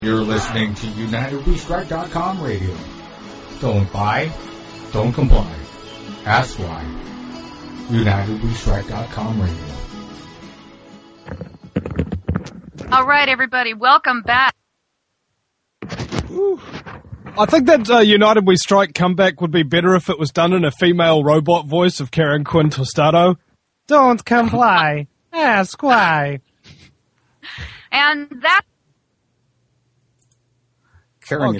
You're listening to UnitedWeStrike.com radio. Don't buy, don't comply. Ask why. UnitedWeStrike.com radio. All right, everybody, welcome back. Ooh. I think that United We Strike comeback would be better if it was done in a female robot voice of Karen Quinn Tostado. Don't comply. Ask why. And that. Karen,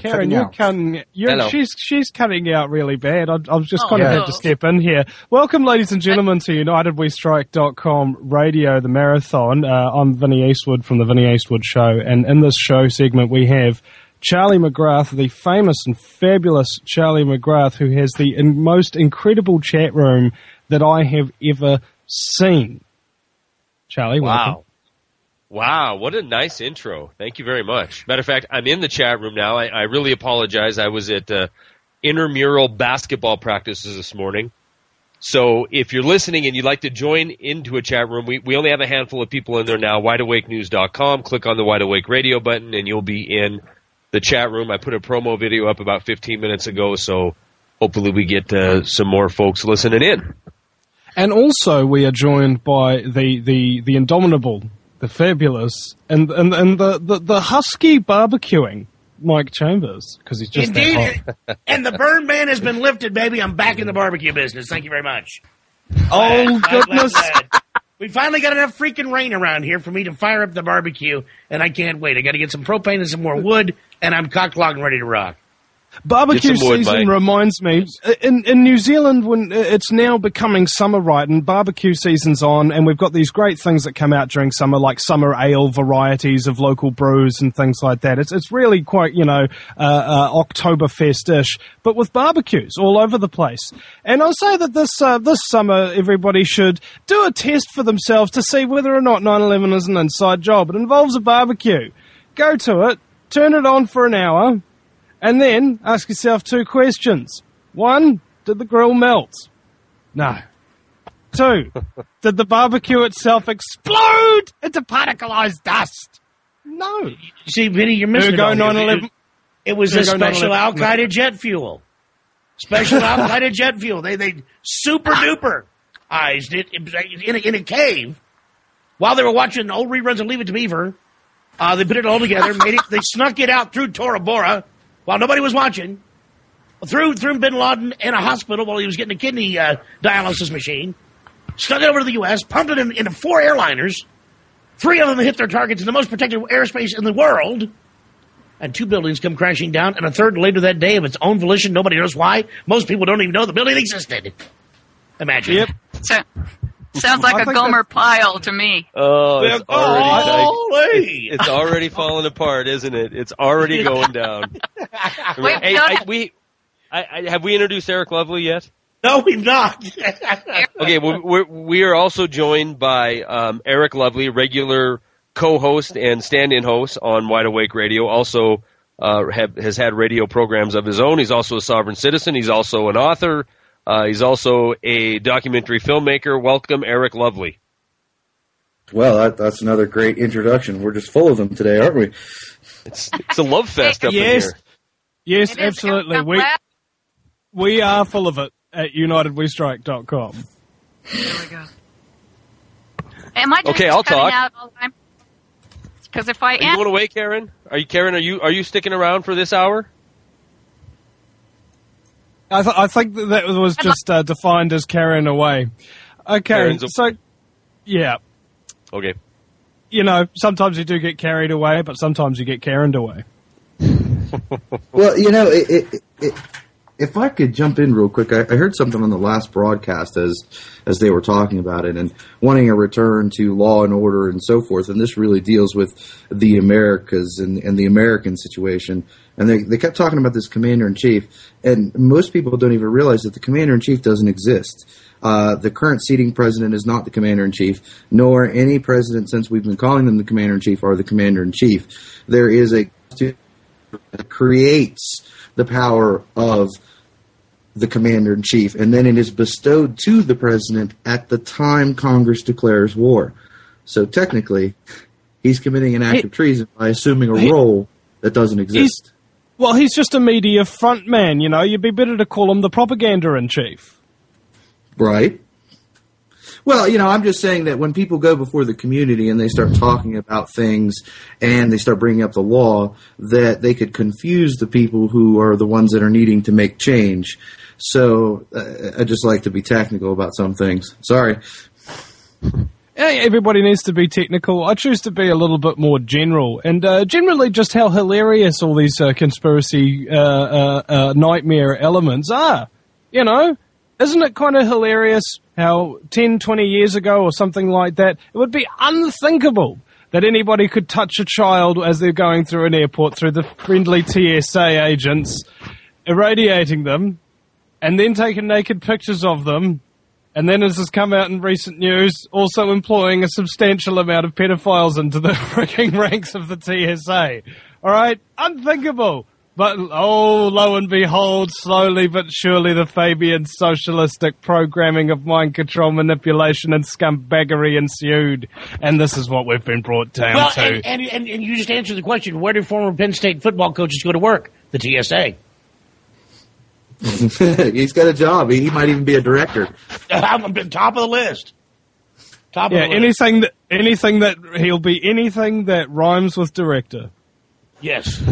she's cutting out really bad. I've just kind of had to step in here. Welcome, ladies and gentlemen, to UnitedWeStrike.com radio, the marathon. I'm Vinny Eastwood from the Vinny Eastwood Show, and in this show segment we have Charlie McGrath, the famous and fabulous Charlie McGrath, who has the most incredible chat room that I have ever seen. Charlie, welcome. Wow, what a nice intro. Thank you very much. Matter of fact, I'm in the chat room now. I really apologize. I was at intramural basketball practices this morning. So if you're listening and you'd like to join into a chat room, we only have a handful of people in there now. WideAwakeNews.com. Click on the Wide Awake Radio button and you'll be in the chat room. I put a promo video up about 15 minutes ago, so hopefully we get some more folks listening in. And also we are joined by the indomitable, the fabulous, and the husky barbecuing Mike Chambers, because he's just indeed. And the burn ban has been lifted, baby. I'm back in the barbecue business. Thank you very much. Oh, goodness. We finally got enough freaking rain around here for me to fire up the barbecue, and I can't wait. I got to get some propane and some more wood, and I'm cock-logging ready to rock. Barbecue season reminds me, in New Zealand, when it's now becoming summer, right, and barbecue season's on, and we've got these great things that come out during summer, like summer ale varieties of local brews and things like that. It's really quite, Oktoberfest-ish, but with barbecues all over the place. And I'll say that this summer, everybody should do a test for themselves to see whether or not 9/11 is an inside job. It involves a barbecue. Go to it, turn it on for an hour, and then ask yourself two questions. One, did the grill melt? No. Two, did the barbecue itself explode into particleized dust? No. See, Vinny, you're missing it. It was a special Al-Qaeda jet fuel. Special Al-Qaeda jet fuel. They super-duper-ized it in a cave while they were watching old reruns of Leave It to Beaver. They put it all together, they snuck it out through Tora Bora while nobody was watching, threw Bin Laden in a hospital while he was getting a kidney dialysis machine, snuck it over to the U.S., pumped it into 4 airliners. 3 of them hit their targets in the most protected airspace in the world, and 2 buildings come crashing down, and a third later that day of its own volition. Nobody knows why. Most people don't even know the building existed. Imagine. Yep. Sounds like a Gomer Pyle to me. Oh, it's already falling apart, isn't it? It's already going down. Have we introduced Eric Lovely yet? No, we've not. Okay, we are also joined by Eric Lovely, regular co-host and stand-in host on Wide Awake Radio. Also has had radio programs of his own. He's also a sovereign citizen. He's also an author. He's also a documentary filmmaker. Welcome, Eric Lovely. Well, that's another great introduction. We're just full of them today, aren't we? It's a love fest up in here. Yes, absolutely. We are full of it at UnitedWeStrike.com. There we go. Am I just I'll talk. Out all the time? Because if I are you going away, Karen? Are you sticking around for this hour? I think that was just defined as carrying away. Okay, so, yeah. Okay. Sometimes you do get carried away, but sometimes you get carried away. Well, if I could jump in real quick, I heard something on the last broadcast as they were talking about it and wanting a return to law and order and so forth, and this really deals with the Americas and the American situation. And they kept talking about this commander-in-chief, and most people don't even realize that the commander-in-chief doesn't exist. The current seating president is not the commander-in-chief, nor any president since we've been calling them the commander-in-chief are the commander-in-chief. There is a that creates the power of the commander-in-chief, and then it is bestowed to the president at the time Congress declares war. So technically, he's committing an act of treason by assuming a role that doesn't exist. He's just a media front man, you know. You'd be better to call him the propaganda-in-chief. Right. Well, you know, I'm just saying that when people go before the community and they start talking about things and they start bringing up the law, that they could confuse the people who are the ones that are needing to make change. So I just like to be technical about some things. Sorry. Everybody needs to be technical. I choose to be a little bit more general, and generally just how hilarious all these conspiracy nightmare elements are. You know, isn't it kind of hilarious how 10, 20 years ago or something like that, it would be unthinkable that anybody could touch a child as they're going through an airport through the friendly TSA agents, irradiating them, and then taking naked pictures of them. And then, as has come out in recent news, also employing a substantial amount of pedophiles into the freaking ranks of the TSA. All right? Unthinkable. But, lo and behold, slowly but surely the Fabian socialistic programming of mind control, manipulation, and scumbaggery ensued. And this is what we've been brought down to. And you just answered the question, where do former Penn State football coaches go to work? The TSA. He's got a job. He might even be a director. I'm top of the list. Top of the list. Anything that rhymes with director. Yes.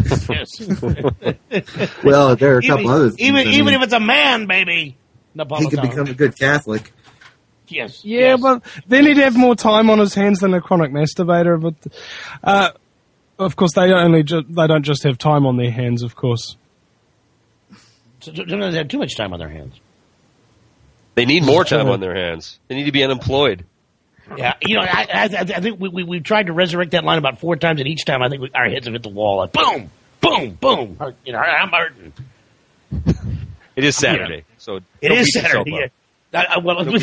Well, there are a couple others. Even if it's a man, baby. He could become a good Catholic. Yes. Yeah, but then he'd have more time on his hands than a chronic masturbator. But of course, they don't just have time on their hands. Of course. Sometimes they have too much time on their hands. They need more time on their hands. They need to be unemployed. Yeah, you know, I think we've tried to resurrect that line about 4 times, and each time I think our heads have hit the wall. Like, boom, boom, boom. You know, I'm hurting. It is Saturday, so it is Saturday. Yeah.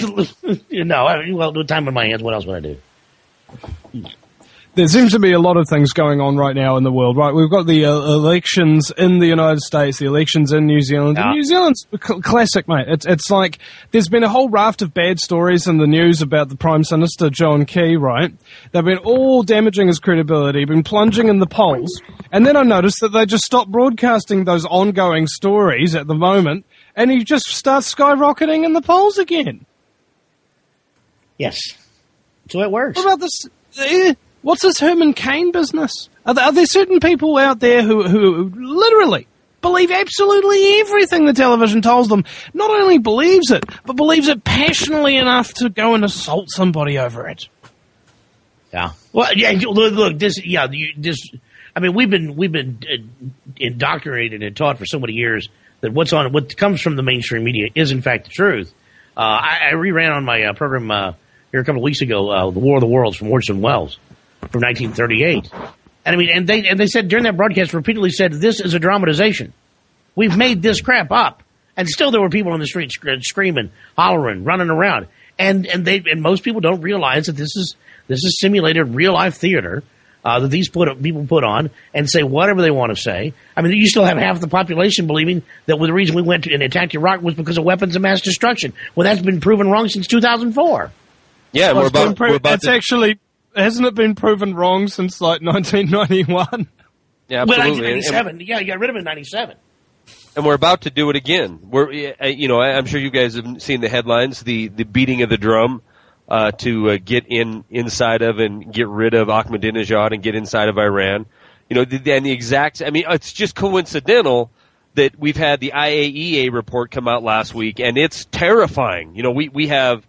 No time on my hands. What else would I do? There seems to be a lot of things going on right now in the world, right? We've got the elections in the United States, the elections in New Zealand. Yeah. New Zealand's classic, mate. It's like there's been a whole raft of bad stories in the news about the Prime Minister, John Key, right? They've been all damaging his credibility, been plunging in the polls. And then I noticed that they just stopped broadcasting those ongoing stories at the moment, and he just starts skyrocketing in the polls again. Yes. So it works. What about this... What's this Herman Cain business? Are there certain people out there who literally believe absolutely everything the television tells them? Not only believes it, but believes it passionately enough to go and assault somebody over it. Yeah. Well, yeah. Look, this. Yeah. This. I mean, we've been indoctrinated and taught for so many years that what comes from the mainstream media is in fact the truth. I reran on my program here a couple of weeks ago, The War of the Worlds from Orson Welles. From 1938. And I mean, and they said during that broadcast repeatedly said, this is a dramatization. We've made this crap up. And still there were people on the street screaming, hollering, running around. And most people don't realize that this is simulated real life theater, that these people put on and say whatever they want to say. I mean, you still have half the population believing that the reason we went and attacked Iraq was because of weapons of mass destruction. Well, that's been proven wrong since 2004. Yeah, hasn't it been proven wrong since, like, 1991? Yeah, absolutely. Well, 1997. Yeah, you got rid of it in 97. And we're about to do it again. I'm sure you guys have seen the headlines, the beating of the drum to get inside of and get rid of Ahmadinejad and get inside of Iran. You know, it's just coincidental that we've had the IAEA report come out last week, and it's terrifying. You know, we have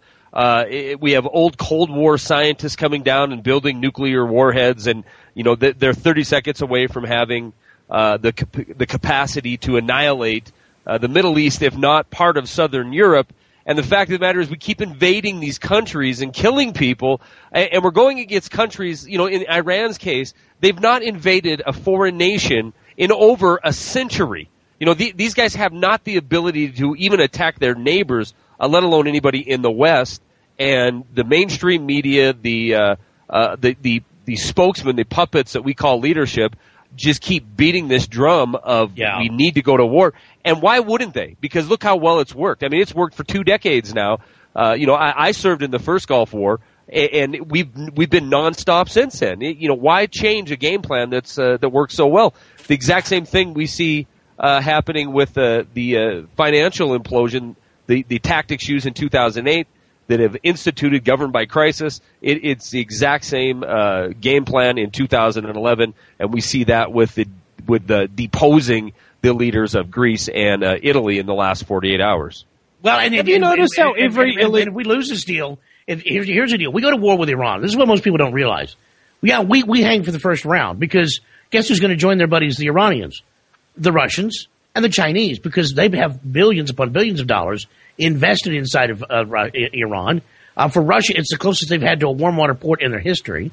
old Cold War scientists coming down and building nuclear warheads, and you know they're 30 seconds away from having the capacity to annihilate the Middle East, if not part of Southern Europe. And the fact of the matter is, we keep invading these countries and killing people, and we're going against countries. You know, in Iran's case, they've not invaded a foreign nation in over a century. You know, these guys have not the ability to even attack their neighbors, let alone anybody in the West. And the mainstream media, the spokesmen, the puppets that we call leadership, just keep beating this drum of we need to go to war. And why wouldn't they? Because look how well it's worked. I mean, it's worked for 2 decades now. I served in the first Gulf War. and we've been nonstop since then. Why change a game plan that works so well? The exact same thing we see happening with the financial implosion, the tactics used in 2008 that have instituted governed by crisis. It's the exact same game plan in 2011, and we see that with the deposing the leaders of Greece and Italy in the last 48 hours. Well, and have you noticed how every elite... if we lose this deal, here's the deal: we go to war with Iran. This is what most people don't realize. We hang for the first round because guess who's going to join their buddies? The Iranians, the Russians, and the Chinese, because they have billions upon billions of dollars invested inside of Iran. For Russia, it's the closest they've had to a warm water port in their history.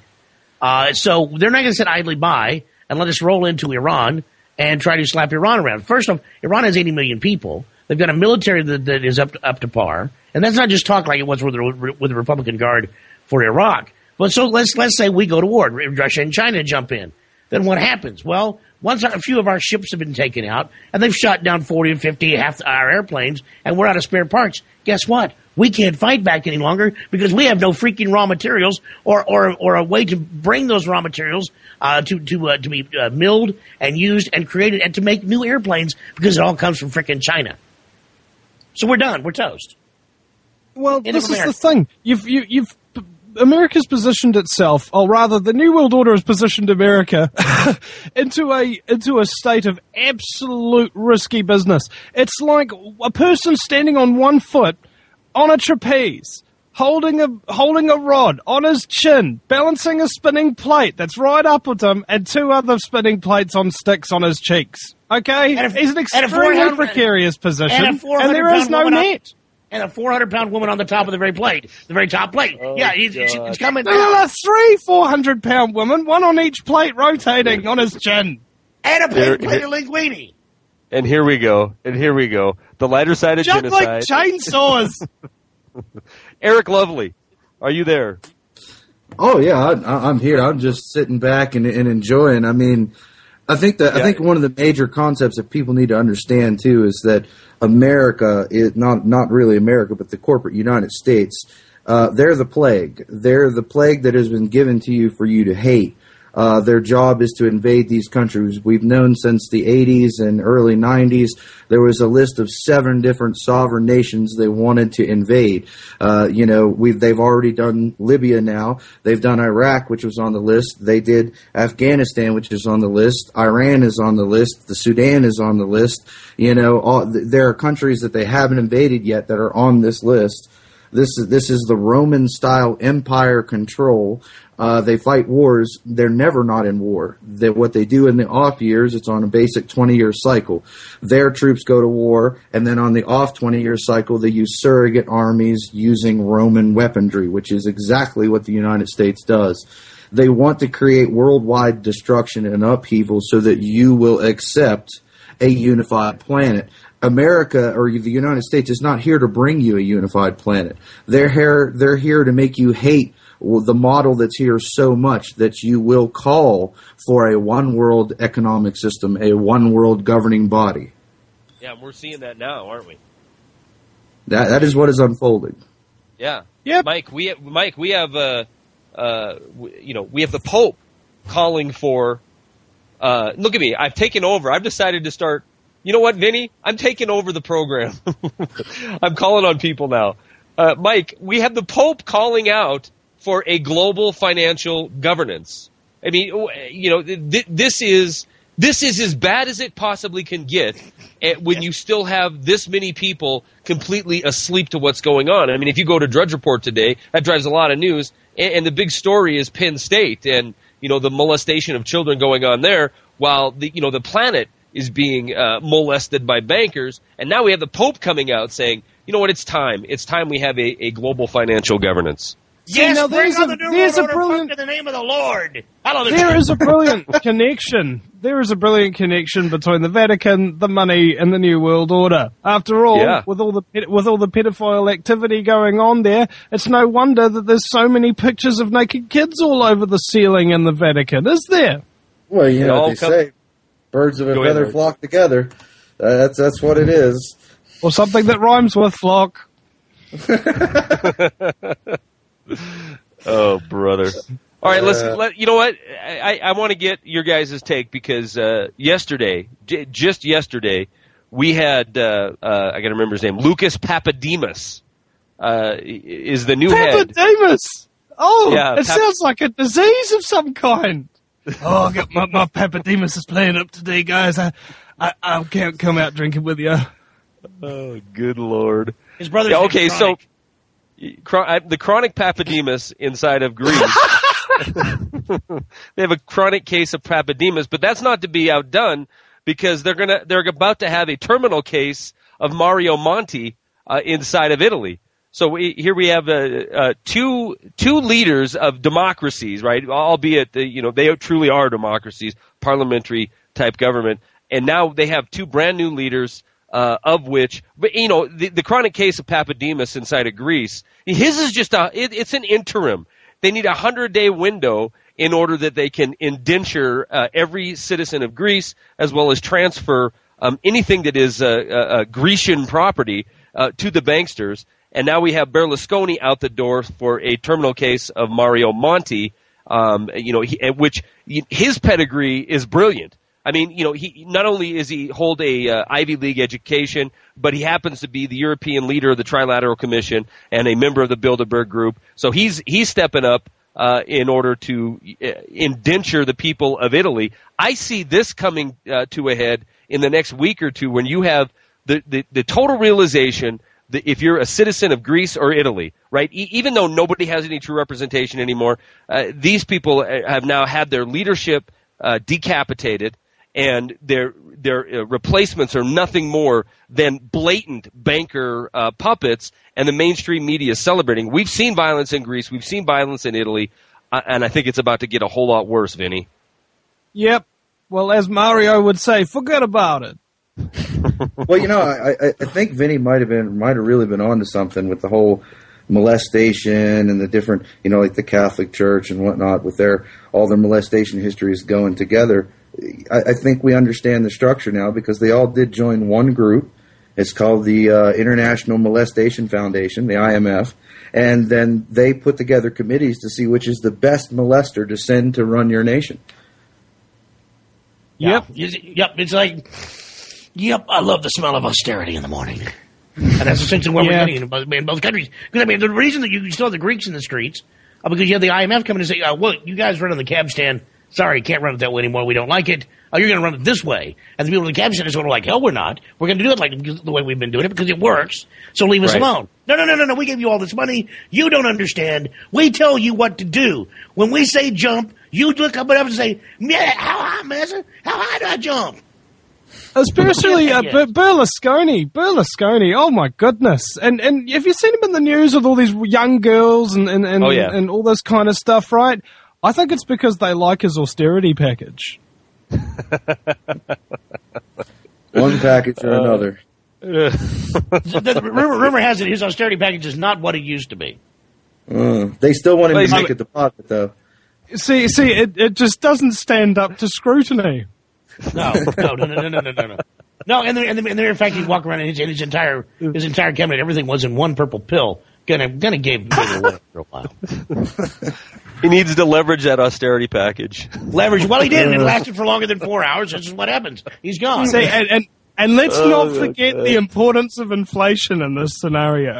So they're not going to sit idly by and let us roll into Iran and try to slap Iran around. First off, Iran has 80 million people. They've got a military that is up to par, and that's not just talk like it was with the Republican Guard for Iraq. But so let's say we go to war, Russia and China jump in. Then what happens? Well, once a few of our ships have been taken out, and they've shot down 40 and 50 half our airplanes, and we're out of spare parts, guess what? We can't fight back any longer because we have no freaking raw materials or a way to bring those raw materials to be milled and used and created and to make new airplanes because it all comes from freaking China. So we're done. We're toast. Well, this is the thing. You've America's positioned itself, or rather, the New World Order has positioned America into a state of absolute risky business. It's like a person standing on one foot on a trapeze, holding a rod on his chin, balancing a spinning plate that's right up with him, and two other spinning plates on sticks on his cheeks. Okay, he's an extremely precarious position, and there is no net. And a 400-pound woman on the top of the very top plate. Oh, yeah, it's coming down. There are 3 400-pound women, one on each plate, rotating on his chin. And a plate of linguine. And here we go. The lighter side of just genocide. Just like chainsaws. Eric Lovely, are you there? Oh, yeah, I'm here. I'm just sitting back and enjoying. I mean, I think one of the major concepts that people need to understand, too, is that America is not really America, but the corporate United States. They're the plague. They're the plague that has been given to you for you to hate. Their job is to invade these countries. We've known since the 80s and early 90s there was a list of 7 different sovereign nations they wanted to invade. They've already done Libya now. They've done Iraq, which was on the list. They did Afghanistan, which is on the list. Iran is on the list. The Sudan is on the list. There are countries that they haven't invaded yet that are on this list. This is the Roman-style empire control. They fight wars. They're never not in war. What they do in the off years, it's on a basic 20-year cycle. Their troops go to war, and then on the off 20-year cycle, they use surrogate armies using Roman weaponry, which is exactly what the United States does. They want to create worldwide destruction and upheaval so that you will accept a unified planet. America or the United States is not here to bring you a unified planet. They're here to make you hate the model that's here so much that you will call for a one world economic system, a one world governing body. Yeah, we're seeing that now, aren't we? That is what is unfolding. Yeah. Yep. Mike, we have we have the Pope calling for look at me, I've taken over. I've decided to start. You know what, Vinny? I'm taking over the program. I'm calling on people now. Mike, we have the Pope calling out for a global financial governance. I mean, this is as bad as it possibly can get when you still have this many people completely asleep to what's going on. I mean, if you go to Drudge Report today, that drives a lot of news, and the big story is Penn State and, the molestation of children going on there, while the planet is being molested by bankers. And now we have the Pope coming out saying, you know what, it's time. It's time we have a global financial governance. Yes, now bring on the New World Order in the name of the Lord. There is a brilliant connection. There is a brilliant connection between the Vatican, the money, and the New World Order. After all, with all the pedophile activity going on there, it's no wonder that there's so many pictures of naked kids all over the ceiling in the Vatican, is there? Well, they say birds of a feather flock together. That's what it is. Or something that rhymes with flock. Oh, brother. All right, you know what? I want to get your guys' take because yesterday, just yesterday, we had, I got to remember his name, Lucas Papademos is the new head. Papademos! Oh, Yeah, sounds like a disease of some kind. Oh, I got my Papademos is playing up today, guys. I can't come out drinking with you. Oh, good Lord. His brother's okay, so chronic. the chronic Papademos inside of Greece. They have a chronic case of Papademos, but that's not to be outdone because they're about to have a terminal case of Mario Monti inside of Italy. So here we have two leaders of democracies, right? Albeit they truly are democracies, parliamentary type government, and now they have two brand new leaders. Of which, but the chronic case of Papademos inside of Greece, his is just it's an interim. They need a 100-day window in order that they can indenture every citizen of Greece as well as transfer anything that is Grecian property to the banksters. And now we have Berlusconi out the door for a terminal case of Mario Monti, which his pedigree is brilliant. I mean, he not only is he hold a Ivy League education, but he happens to be the European leader of the Trilateral Commission and a member of the Bilderberg Group. So he's stepping up in order to indenture the people of Italy. I see this coming to a head in the next week or two when you have the total realization that if you're a citizen of Greece or Italy, right, even though nobody has any true representation anymore, these people have now had their leadership decapitated. And their replacements are nothing more than blatant banker puppets, and the mainstream media is celebrating. We've seen violence in Greece. We've seen violence in Italy, and I think it's about to get a whole lot worse, Vinny. Yep. Well, as Mario would say, forget about it. Well, I think Vinny might have really been onto something with the whole molestation and the different, like the Catholic Church and whatnot with all their molestation histories going together. I think we understand the structure now because they all did join one group. It's called the International Molestation Foundation, the IMF, and then they put together committees to see which is the best molester to send to run your nation. Yep. It's like, I love the smell of austerity in the morning. And that's essentially what we're getting in both countries. Because, the reason that you still have the Greeks in the streets, because you have the IMF coming and say, well, you guys run on the cab stand. Sorry, can't run it that way anymore. We don't like it. Oh, you're going to run it this way. And the people in the cab stand are sort of like, hell, we're not. We're going to do it like the way we've been doing it because it works. So leave us alone. No. We gave you all this money. You don't understand. We tell you what to do. When we say jump, you look up and say, yeah, how high, Master? How high do I jump? Especially Berlusconi. Oh my goodness! And have you seen him in the news with all these young girls and all this kind of stuff? Right? I think it's because they like his austerity package. One package or another. The rumor has it his austerity package is not what it used to be. They still want him to make a deposit, though. See, it just doesn't stand up to scrutiny. No. No, and in fact, he'd walk around and his entire cabinet, everything was in one purple pill. Gonna give him away for a while. He needs to leverage that austerity package. Leverage? Well, he did, and it lasted for longer than 4 hours. This is what happens. He's gone. See, and let's not forget the importance of inflation in this scenario.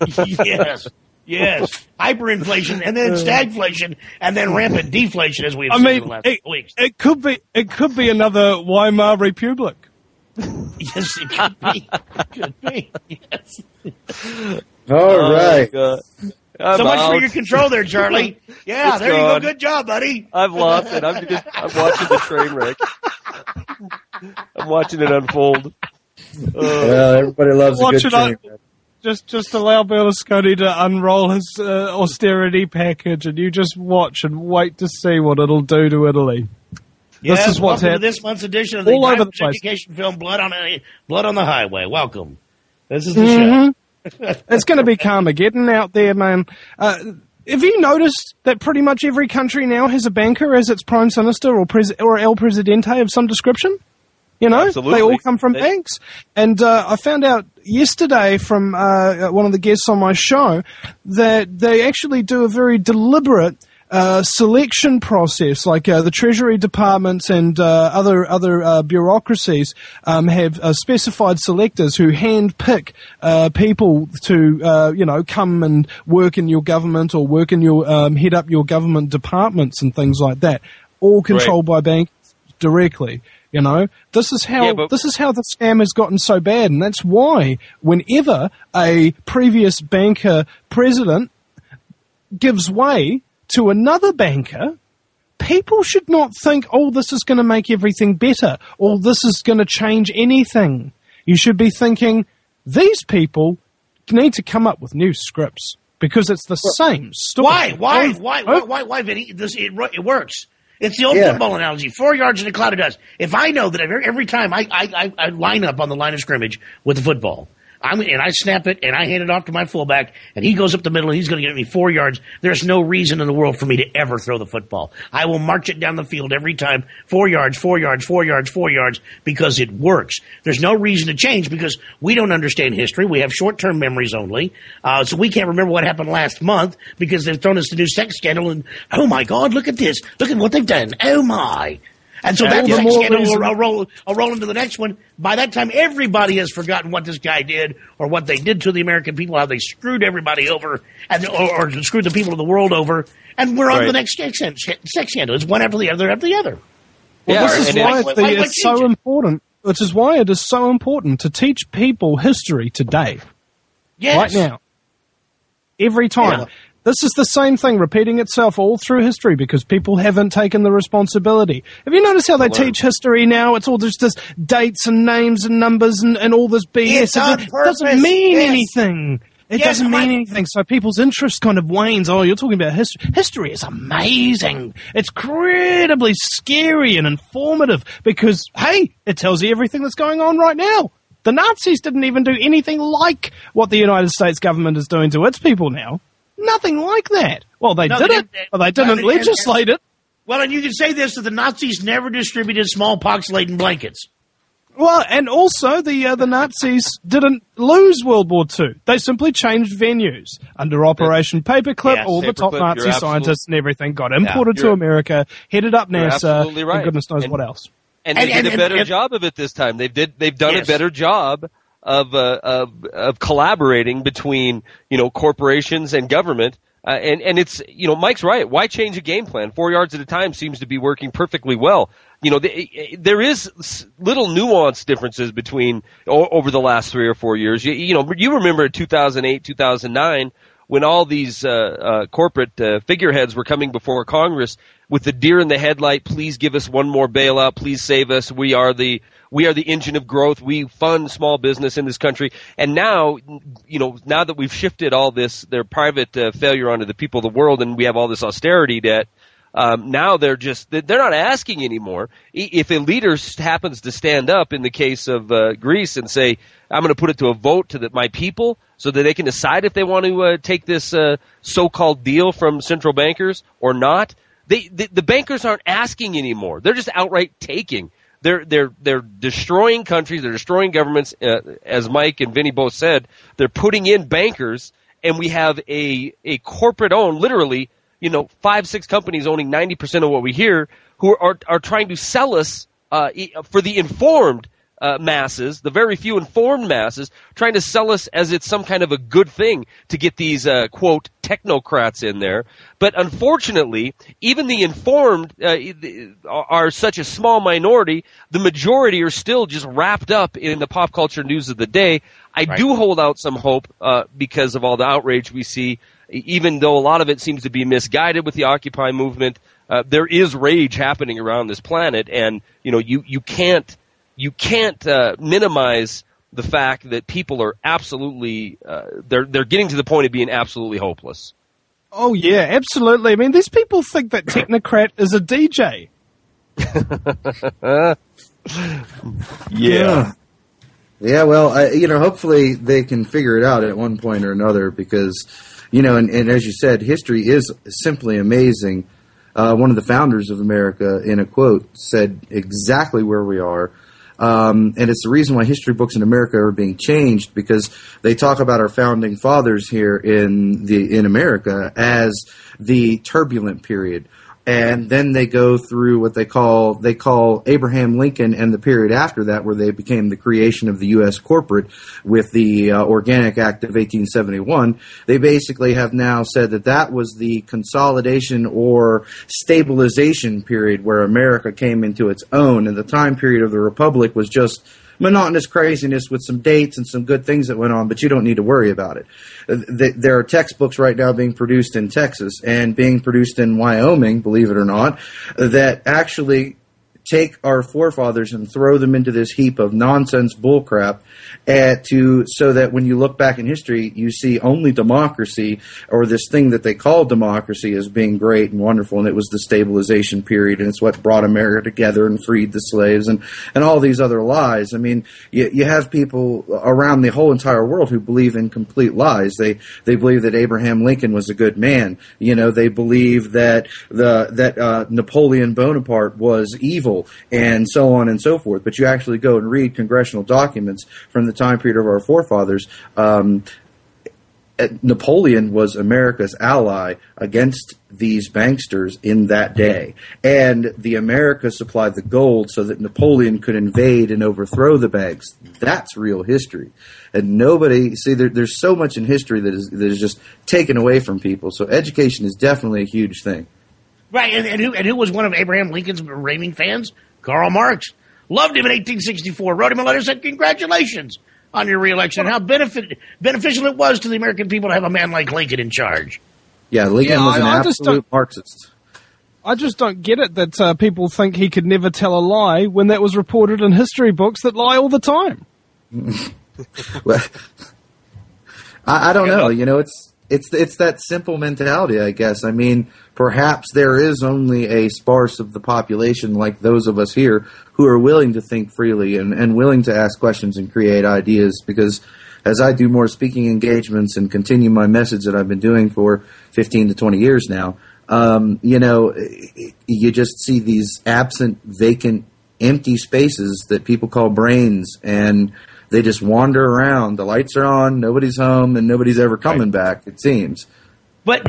Yes. Hyperinflation, and then stagflation, and then rampant deflation, as we've seen in the last weeks. It could be another Weimar Republic. Yes, it could be. Yes. All right. So much for your control there, Charlie. Yeah, there you go. Good job, buddy. I've lost it. I'm watching the train wreck. I'm watching it unfold. Well, everybody loves a good train wreck. Just allow Berlusconi to unroll his austerity package, and you just watch and wait to see what it'll do to Italy. Yes, this is what's happening. This month's edition of the education film Blood on the Highway. Welcome. This is the show. It's going to be Carmageddon out there, man. Have you noticed that pretty much every country now has a banker as its prime minister or El Presidente of some description? You know, Absolutely. they all come from banks. And I found out yesterday from one of the guests on my show that they actually do a very deliberate selection process, like the Treasury departments and other bureaucracies have specified selectors who hand-pick people to, come and work in your government or work in your head up your government departments and things like that, all controlled by banks directly. You know, this is how the scam has gotten so bad, and that's why whenever a previous banker president gives way to another banker, people should not think, oh, this is going to make everything better, or this is going to change anything. You should be thinking, these people need to come up with new scripts, because it's the same story. Why, Vinny? It works. It's the old football analogy. 4 yards in the cloud of dust. If I know that every time I line up on the line of scrimmage with the football, and I snap it and I hand it off to my fullback, and he goes up the middle and he's going to get me 4 yards, there's no reason in the world for me to ever throw the football. I will march it down the field every time, 4 yards, 4 yards, 4 yards, 4 yards, because it works. There's no reason to change because we don't understand history. We have short-term memories only. So we can't remember what happened last month because they've thrown us the new sex scandal and, oh my God, look at this. Look at what they've done. Oh my. And so that sex scandal will roll into the next one. By that time, everybody has forgotten what this guy did or what they did to the American people, how they screwed everybody over, or screwed the people of the world over. And we're on to the next sex scandal. It's one after the other after the other. Well, this is why it's so important. Which is why it is so important to teach people history today. Yes. Right now. Every time. Yeah. This is the same thing repeating itself all through history because people haven't taken the responsibility. Have you noticed how they teach history now? It's all just this dates and names and numbers and all this BS. It doesn't mean anything. It doesn't mean anything. So people's interest kind of wanes. Oh, you're talking about history. History is amazing. It's incredibly scary and informative because, hey, it tells you everything that's going on right now. The Nazis didn't even do anything like what the United States government is doing to its people now. Nothing like that. Well, they did it, but they didn't legislate it. Well, and you can say this, that the Nazis never distributed smallpox-laden blankets. Well, and also the Nazis didn't lose World War II. They simply changed venues. Under Operation Paperclip, all the top Nazi scientists and everything got imported to America, headed up NASA, and goodness knows what else. And they did a better job of it this time. They've done a better job of collaborating between, corporations and government. And it's, Mike's right. Why change a game plan? 4 yards at a time seems to be working perfectly well. There is little nuance differences between over the last 3 or 4 years. You remember 2008, 2009 when all these corporate figureheads were coming before Congress with the deer in the headlight. Please give us one more bailout. Please save us. We are the engine of growth. We fund small business in this country. And now, now that we've shifted all this, their private failure onto the people of the world, and we have all this austerity debt, now they're not asking anymore. If a leader happens to stand up in the case of Greece and say, I'm going to put it to a vote to my people so that they can decide if they want to take this so-called deal from central bankers or not, the bankers aren't asking anymore. They're just outright taking. They're destroying countries. They're destroying governments. As Mike and Vinny both said, they're putting in bankers, and we have a corporate-owned, literally, 5-6 companies owning 90% of what we hear, who are trying to sell us for the informed masses, the very few informed masses, trying to sell us as it's some kind of a good thing to get these, quote, technocrats in there. But unfortunately, even the informed are such a small minority, the majority are still just wrapped up in the pop culture news of the day. I do hold out some hope because of all the outrage we see, even though a lot of it seems to be misguided with the Occupy movement. There is rage happening around this planet, and you can't minimize the fact that people are absolutely they're getting to the point of being absolutely hopeless. Oh yeah, absolutely. I mean, these people think that technocrat is a DJ. Yeah. Well, hopefully they can figure it out at one point or another because, and as you said, history is simply amazing. One of the founders of America, in a quote, said exactly where we are. And it's the reason why history books in America are being changed, because they talk about our founding fathers here in America as the turbulent period. And then they go through what they call Abraham Lincoln and the period after that, where they became the creation of the U.S. corporate with the Organic Act of 1871. They basically have now said that was the consolidation or stabilization period where America came into its own, and the time period of the Republic was just monotonous craziness with some dates and some good things that went on, but you don't need to worry about it. There are textbooks right now being produced in Texas and being produced in Wyoming, believe it or not, that actually take our forefathers and throw them into this heap of nonsense bullcrap, so that when you look back in history, you see only democracy, or this thing that they call democracy, as being great and wonderful, and it was the stabilization period, and it's what brought America together and freed the slaves, and all these other lies. I mean, you have people around the whole entire world who believe in complete lies. They believe that Abraham Lincoln was a good man. They believe that Napoleon Bonaparte was evil, and so on and so forth. But you actually go and read congressional documents from the time period of our forefathers. Napoleon was America's ally against these banksters in that day. And the America supplied the gold so that Napoleon could invade and overthrow the banks. That's real history. And there's so much in history that is just taken away from people. So education is definitely a huge thing. Right, and who was one of Abraham Lincoln's raving fans? Karl Marx. Loved him in 1864. Wrote him a letter, said, "Congratulations on your reelection. How beneficial it was to the American people to have a man like Lincoln in charge." Yeah, Lincoln was an absolute Marxist. I just don't get it that people think he could never tell a lie when that was reported in history books that lie all the time. Well, I don't know. It's that simple mentality, I guess. I mean, perhaps there is only a sparse of the population, like those of us here, who are willing to think freely and willing to ask questions and create ideas. Because as I do more speaking engagements and continue my message that I've been doing for 15 to 20 years now, you just see these absent, vacant, empty spaces that people call brains, and they just wander around. The lights are on, nobody's home, and nobody's ever coming back, it seems. But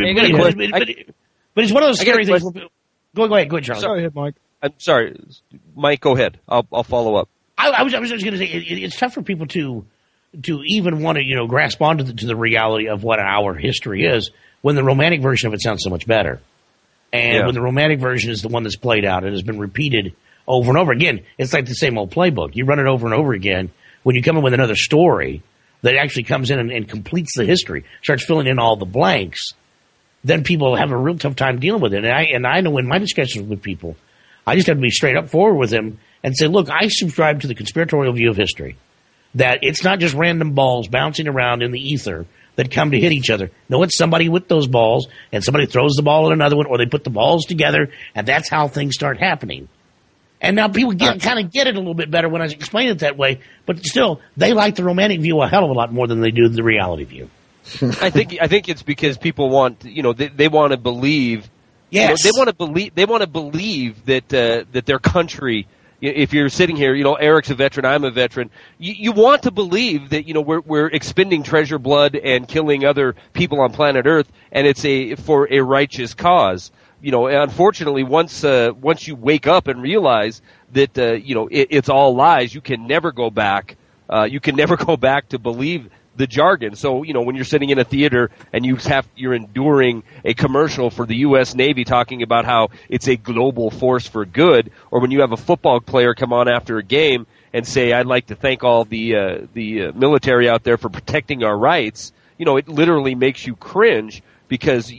it's one of those scary things. Go ahead, Charles. Go ahead, Mike. I'm sorry, Mike. Go ahead. I'll follow up. I was just going to say it's tough for people to even want to grasp onto to the reality of what our history is when the romantic version of it sounds so much better, and when the romantic version is the one that's played out and has been repeated over and over again. It's like the same old playbook. You run it over and over again. When you come in with another story that actually comes in and completes the history, starts filling in all the blanks, then people have a real tough time dealing with it. And I know in my discussions with people, I just have to be straight up forward with them and say, look, I subscribe to the conspiratorial view of history, that it's not just random balls bouncing around in the ether that come to hit each other. No, it's somebody with those balls, and somebody throws the ball at another one, or they put the balls together, and that's how things start happening. And now people kind of get it a little bit better when I explain it that way, but still, they like the romantic view a hell of a lot more than they do the reality view. I think it's because people want, they want to believe. Yes. They want to believe that their country. If you're sitting here, Eric's a veteran, I'm a veteran. You want to believe that we're expending treasure blood and killing other people on planet Earth, and it's for a righteous cause. Unfortunately, once you wake up and realize that it's all lies, you can never go back. You can never go back to believe the jargon. So when you're sitting in a theater and you're enduring a commercial for the U.S. Navy talking about how it's a global force for good, or when you have a football player come on after a game and say, "I'd like to thank all the military out there for protecting our rights," it literally makes you cringe because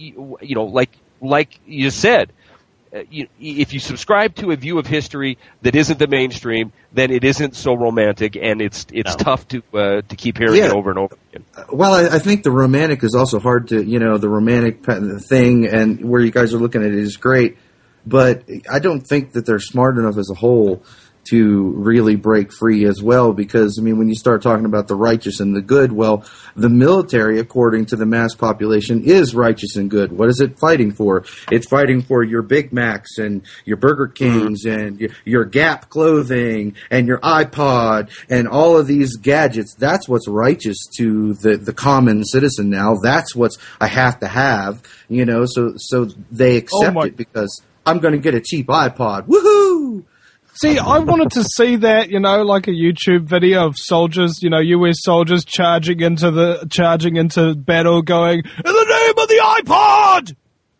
like you said, if you subscribe to a view of history that isn't the mainstream, then it isn't so romantic, and it's tough to keep hearing it over and over again. Well, I think the romantic is also hard to, the romantic thing, and where you guys are looking at it is great, but I don't think that they're smart enough as a whole to really break free as well, because, I mean, when you start talking about the righteous and the good, well, the military, according to the mass population, is righteous and good. What is it fighting for? It's fighting for your Big Macs and your Burger Kings and your Gap clothing and your iPod and all of these gadgets. That's what's righteous to the common citizen now. That's what's I have to have, you know, so they accept it because I'm going to get a cheap iPod. Woohoo! See, I wanted to see that, you know, like a YouTube video of soldiers, you know, US soldiers charging into battle, going, "In the name of the iPod!"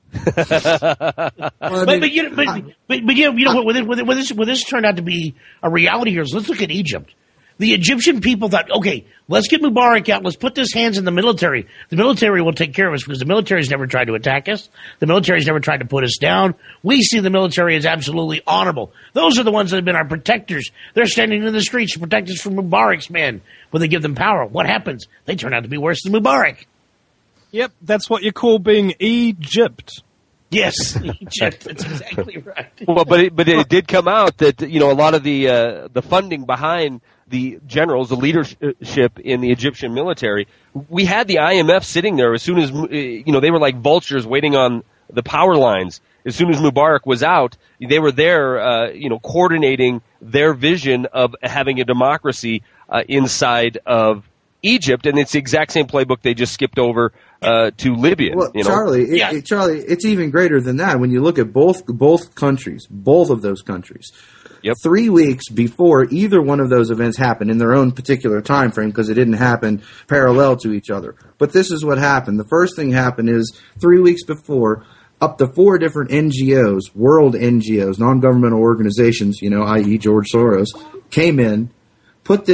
But you know what this turned out to be a reality here is, let's look at Egypt. The Egyptian people thought, okay, let's get Mubarak out. Let's put this hands in the military. The military will take care of us because the military's never tried to attack us. The military's never tried to put us down. We see the military as absolutely honorable. Those are the ones that have been our protectors. They're standing in the streets to protect us from Mubarak's men when they give them power. What happens? They turn out to be worse than Mubarak. Yep, that's what you call being Egypt. Yes, Egypt. That's exactly right. Well, but it did come out that, you know, a lot of the funding behind the generals, the leadership in the Egyptian military, we had the IMF sitting there as soon as, you know, they were like vultures waiting on the power lines. As soon as Mubarak was out, they were there, you know, coordinating their vision of having a democracy inside of Egypt, and it's the exact same playbook they just skipped over to Libya. Well, you know? Charlie, it's even greater than that. When you look at both countries, both of those countries, 3 weeks before either one of those events happened in their own particular time frame, because it didn't happen parallel to each other. But this is what happened. The first thing happened is 3 weeks before, up to 4 different NGOs, world NGOs, non-governmental organizations, you know, i.e. George Soros, came in, put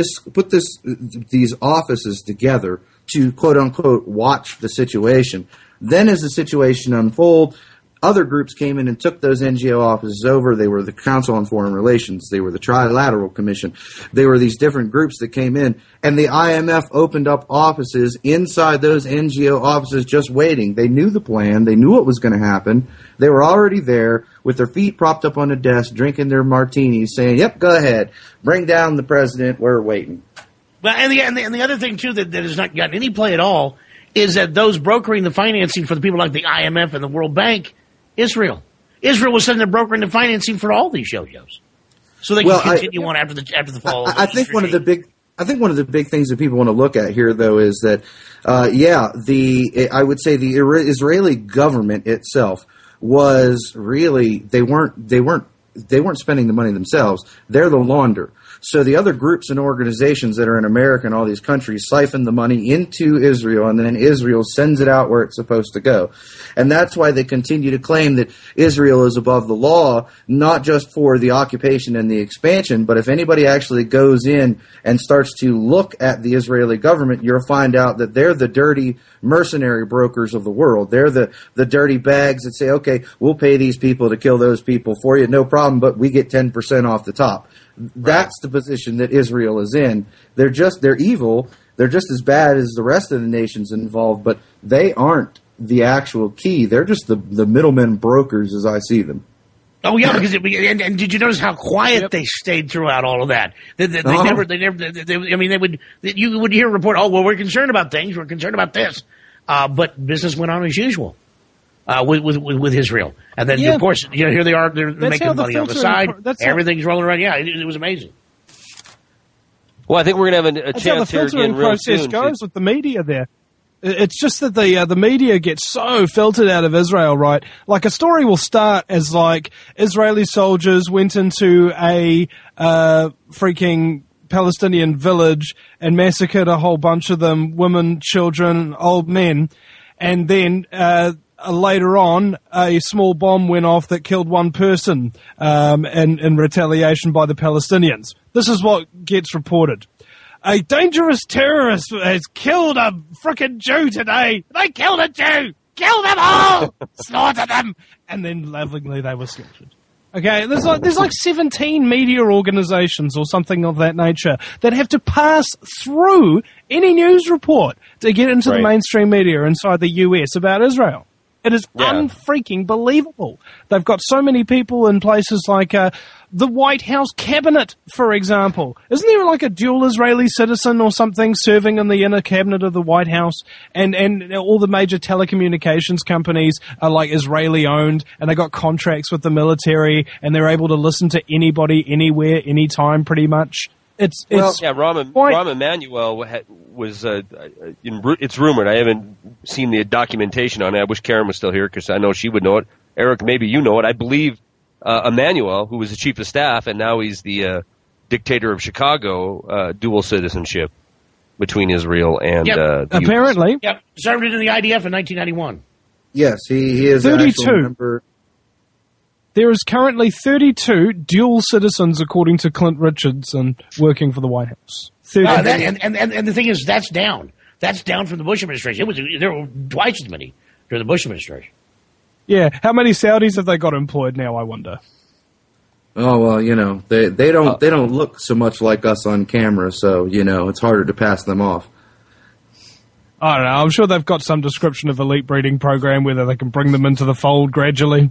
these offices together to quote unquote watch the situation. Then as the situation unfolded, other groups came in and took those NGO offices over. They were the Council on Foreign Relations. They were the Trilateral Commission. They were these different groups that came in, and the IMF opened up offices inside those NGO offices just waiting. They knew the plan. They knew what was going to happen. They were already there with their feet propped up on a desk, drinking their martinis, saying, "Yep, go ahead. Bring down the president. We're waiting." Well, and the other thing, too, that has not gotten any play at all is that those brokering the financing for the people like the IMF and the World Bank, Israel was sitting there brokering the financing for all these yo-yos, so they can continue on after the fall. I think one of the big things that people want to look at here, though, is that I would say the Israeli government itself was really they weren't spending the money themselves. They're the launder. So the other groups and organizations that are in America and all these countries siphon the money into Israel, and then Israel sends it out where it's supposed to go. And that's why they continue to claim that Israel is above the law, not just for the occupation and the expansion, but if anybody actually goes in and starts to look at the Israeli government, you'll find out that they're the dirty mercenary brokers of the world. They're the dirty bags that say, okay, we'll pay these people to kill those people for you, no problem, but we get 10% off the top. That's the position that Israel is in. They're evil. They're just as bad as the rest of the nations involved, but they aren't the actual key. They're just the middlemen brokers as I see them. Oh yeah, because and did you notice how quiet they stayed throughout all of that? They never. I mean, you would hear a report. Oh well, we're concerned about things. We're concerned about this, but business went on as usual. With Israel, and then of course, you know, here they are. They're making money on the side. Everything's rolling around. Yeah, it was amazing. Well, I think we're going to have a chance here again real soon. Process goes with the media there. It's just that the media gets so filtered out of Israel, right? Like a story will start as like Israeli soldiers went into a freaking Palestinian village and massacred a whole bunch of them, women, children, old men, and then later on, a small bomb went off that killed one person in retaliation by the Palestinians. This is what gets reported. A dangerous terrorist has killed a frickin' Jew today. They killed a Jew. Kill them all. Slaughter them. And then lovingly they were slaughtered. Okay, there's like 17 media organizations or something of that nature that have to pass through any news report to get into the mainstream media inside the US about Israel. It is unfreaking believable. They've got so many people in places like the White House cabinet, for example. Isn't there like a dual Israeli citizen or something serving in the inner cabinet of the White House? And all the major telecommunications companies are like Israeli owned, and they got contracts with the military, and they're able to listen to anybody, anywhere, anytime, pretty much. Rahm Emanuel was it's rumored. I haven't seen the documentation on it. I wish Karen was still here because I know she would know it. Eric, maybe you know it. I believe Emanuel, who was the chief of staff and now he's the dictator of Chicago, dual citizenship between Israel and the apparently. US. Yep, served it in the IDF in 1991. Yes, he is 32. an actual member. There is currently 32 dual citizens, according to Clint Richardson, working for the White House. And the thing is, that's down. That's down from the Bush administration. There were twice as many during the Bush administration. Yeah, how many Saudis have they got employed now, I wonder? Oh well, they don't look so much like us on camera, so it's harder to pass them off. I don't know. I'm sure they've got some description of elite breeding program where they can bring them into the fold gradually.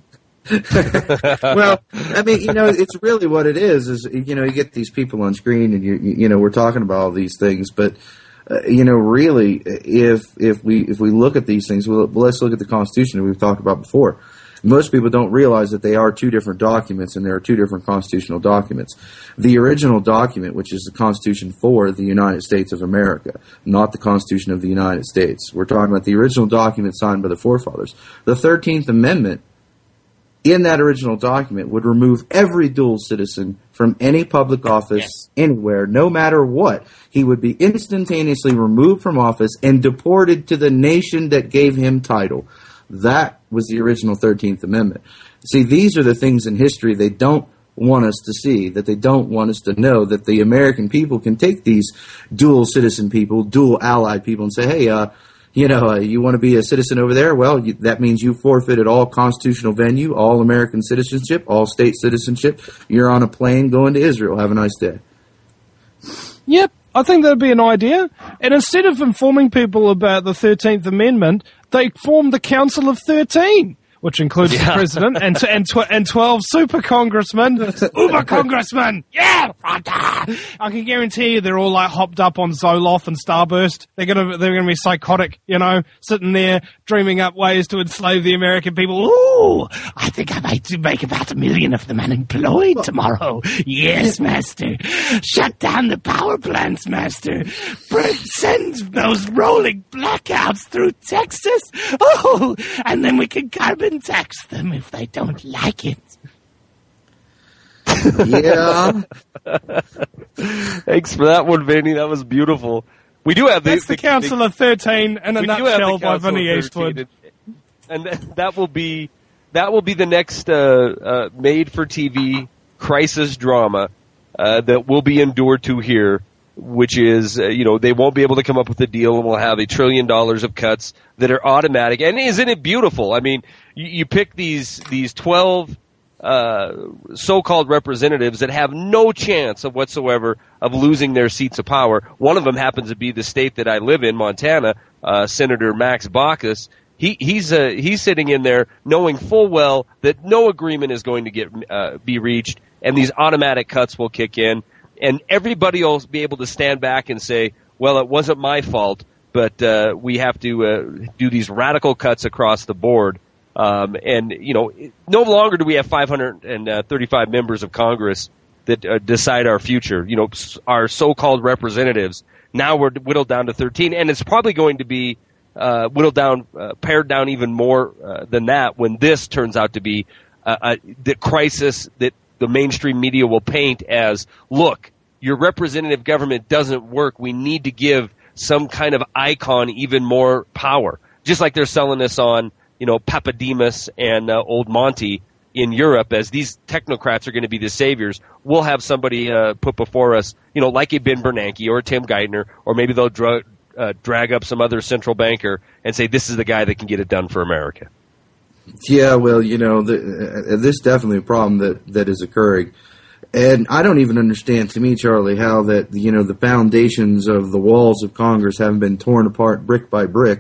Well, I mean, it's really what it is you get these people on screen and we're talking about all these things, but really, if we look at these things, let's look at the Constitution that we've talked about before. Most people don't realize that they are two different documents, and there are two different constitutional documents. The original document, which is the Constitution for the United States of America, not the Constitution of the United States. We're talking about the original document signed by the forefathers. The 13th Amendment in that original document would remove every dual citizen from any public office anywhere, no matter what. He would be instantaneously removed from office and deported to the nation that gave him title. That was the original 13th Amendment. See, these are the things in history they don't want us to see, that they don't want us to know, that the American people can take these dual citizen people, dual allied people, and say, hey, you want to be a citizen over there? Well, that means you forfeited all constitutional venue, all American citizenship, all state citizenship. You're on a plane going to Israel. Have a nice day. Yep, I think that'd be an idea. And instead of informing people about the 13th Amendment, they formed the Council of 13, which includes the president and 12 super congressmen, uber congressmen. Yeah, I can guarantee you they're all like hopped up on Zoloft and Starburst. They're gonna be psychotic, sitting there dreaming up ways to enslave the American people. Ooh, I think I might make about 1 million of them unemployed tomorrow. Yes, master. Shut down the power plants, master. Send those rolling blackouts through Texas. Oh, and then we can carbon tax them if they don't like it. Yeah. Thanks for that one, Vinny. That was beautiful. We do have the Council of 13 in a nutshell by Vinny Eastwood. And that will be the next made-for-TV crisis drama that will be endured to here, which is, they won't be able to come up with a deal, and we'll have $1 trillion of cuts that are automatic. And isn't it beautiful? I mean, you pick these 12 so-called representatives that have no chance of whatsoever of losing their seats of power. One of them happens to be the state that I live in, Montana, Senator Max Baucus. He's sitting in there knowing full well that no agreement is going to be reached, and these automatic cuts will kick in. And everybody will be able to stand back and say, well, it wasn't my fault, but we have to do these radical cuts across the board. And no longer do we have 535 members of Congress that decide our future. Our so-called representatives. Now we're whittled down to 13, and it's probably going to be whittled down, pared down even more than that when this turns out to be the crisis that the mainstream media will paint as, look, your representative government doesn't work. We need to give some kind of icon even more power. Just like they're selling this on, Papademos and Old Monty in Europe, as these technocrats are going to be the saviors. We'll have somebody put before us, like a Ben Bernanke or a Tim Geithner, or maybe they'll drag up some other central banker and say, this is the guy that can get it done for America. Yeah, well, this is definitely a problem that is occurring. And I don't even understand, to me, Charlie, how that, the foundations of the walls of Congress haven't been torn apart brick by brick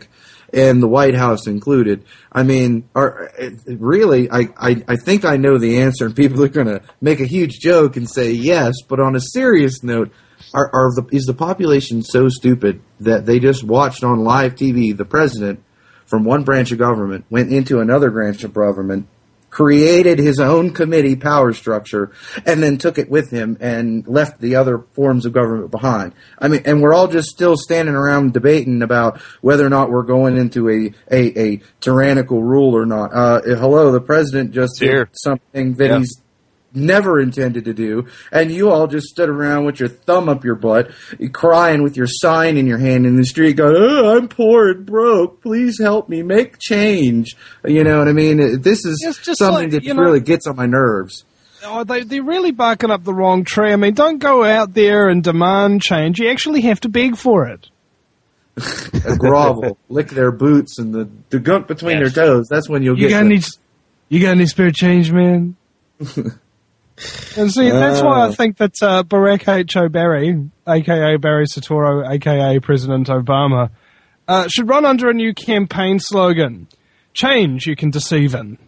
and the White House included. I mean, really, I think I know the answer, and people are going to make a huge joke and say yes, but on a serious note, is the population so stupid that they just watched on live TV the president from one branch of government went into another branch of government, created his own committee power structure, and then took it with him and left the other forms of government behind? I mean, and we're all just still standing around debating about whether or not we're going into a tyrannical rule or not. Hello, the president just did something that he's never intended to do, and you all just stood around with your thumb up your butt, crying with your sign in your hand in the street, going, "Oh, I'm poor and broke. Please help me make change." You know what I mean? This is something that really gets on my nerves. Oh, they're really barking up the wrong tree. I mean, don't go out there and demand change. You actually have to beg for it. A grovel, lick their boots and the gunk between their toes. That's when you'll get. You got any spare change, man? And see, that's why I think that Barack H. Obama, a.k.a. Barry Soetoro, a.k.a. President Obama, should run under a new campaign slogan: change you can deceive in.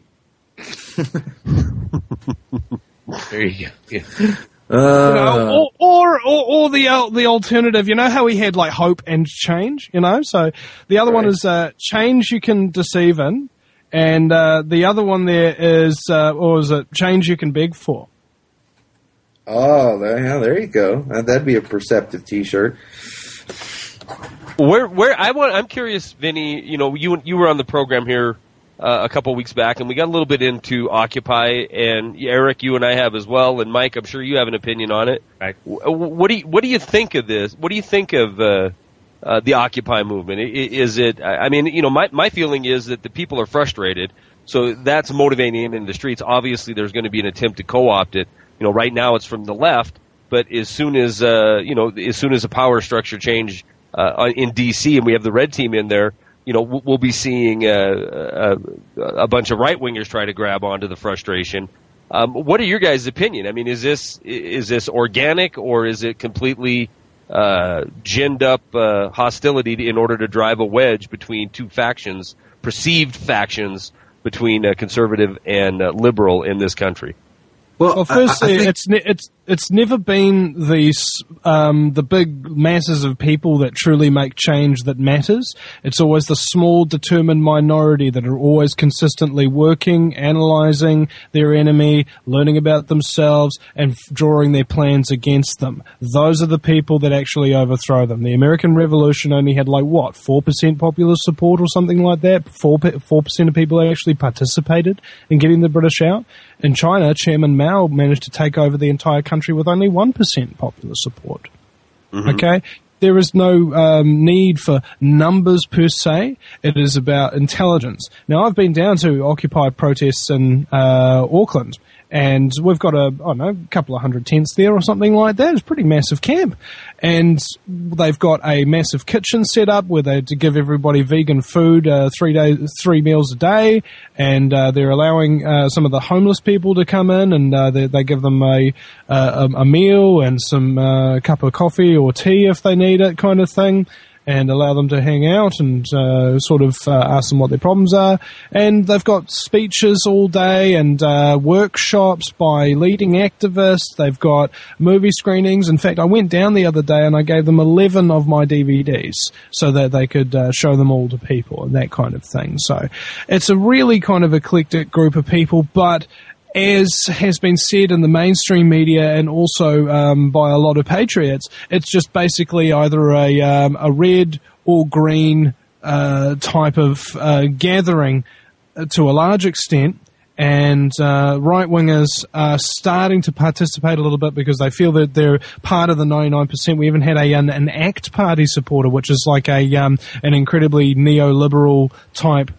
There you go. Yeah. Or the alternative. You know how we had like hope and change, you know? So the other one is change you can deceive in, and the other one there is, or is it change you can beg for? Oh, there you go. That'd be a perceptive T-shirt. I'm curious, Vinny. You know, you were on the program here a couple of weeks back, and we got a little bit into Occupy, and Eric, you and I have as well, and Mike, I'm sure you have an opinion on it. Right. What do you think of this? What do you think of the Occupy movement? Is it? I mean, you know, my feeling is that the people are frustrated, so that's motivating them in the streets. Obviously, there's going to be an attempt to co-opt it. You know, right now it's from the left, but as soon as a power structure change in D.C. and we have the red team in there, you know, we'll be seeing a bunch of right wingers try to grab onto the frustration. What are your guys' opinion? I mean, is this organic, or is it completely ginned up hostility in order to drive a wedge between two factions, perceived factions between conservative and liberal in this country? Well, firstly, it's never been the big masses of people that truly make change that matters. It's always the small, determined minority that are always consistently working, analyzing their enemy, learning about themselves, and drawing their plans against them. Those are the people that actually overthrow them. The American Revolution only had 4% popular support or something like that. 4% of people actually participated in getting the British out. In China, Chairman Mao managed to take over the entire country with only 1% popular support. Mm-hmm. Okay? There is no need for numbers per se. It is about intelligence. Now, I've been down to Occupy protests in Auckland, and we've got a couple of hundred tents there or something like that. It's a pretty massive camp. And they've got a massive kitchen set up where they to give everybody vegan food 3 meals a day, and they're allowing some of the homeless people to come in, and they give them a meal and some cup of coffee or tea if they need it, kind of thing, and allow them to hang out and ask them what their problems are. And they've got speeches all day and workshops by leading activists. They've got movie screenings. In fact, I went down the other day and I gave them 11 of my DVDs so that they could show them all to people and that kind of thing. So it's a really kind of eclectic group of people, but as has been said in the mainstream media and also by a lot of patriots, it's just basically either a red or green type of gathering to a large extent, and right-wingers are starting to participate a little bit because they feel that they're part of the 99%. We even had an ACT Party supporter, which is like an incredibly neoliberal type